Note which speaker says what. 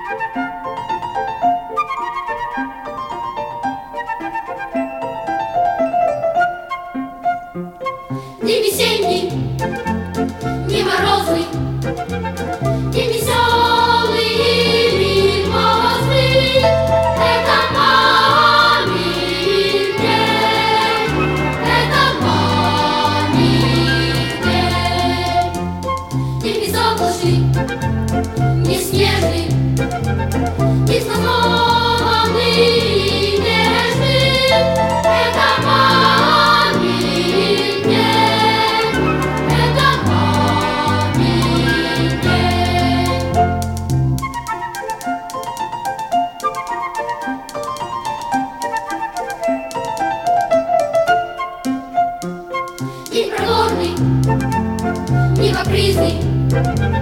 Speaker 1: День весенний, не морозный, день веселый и мимозный. Это мамин день, это мамин день. День безоблачный, не снежный, день спокойный и нежный. Это мамин день. День проворный, не капризный,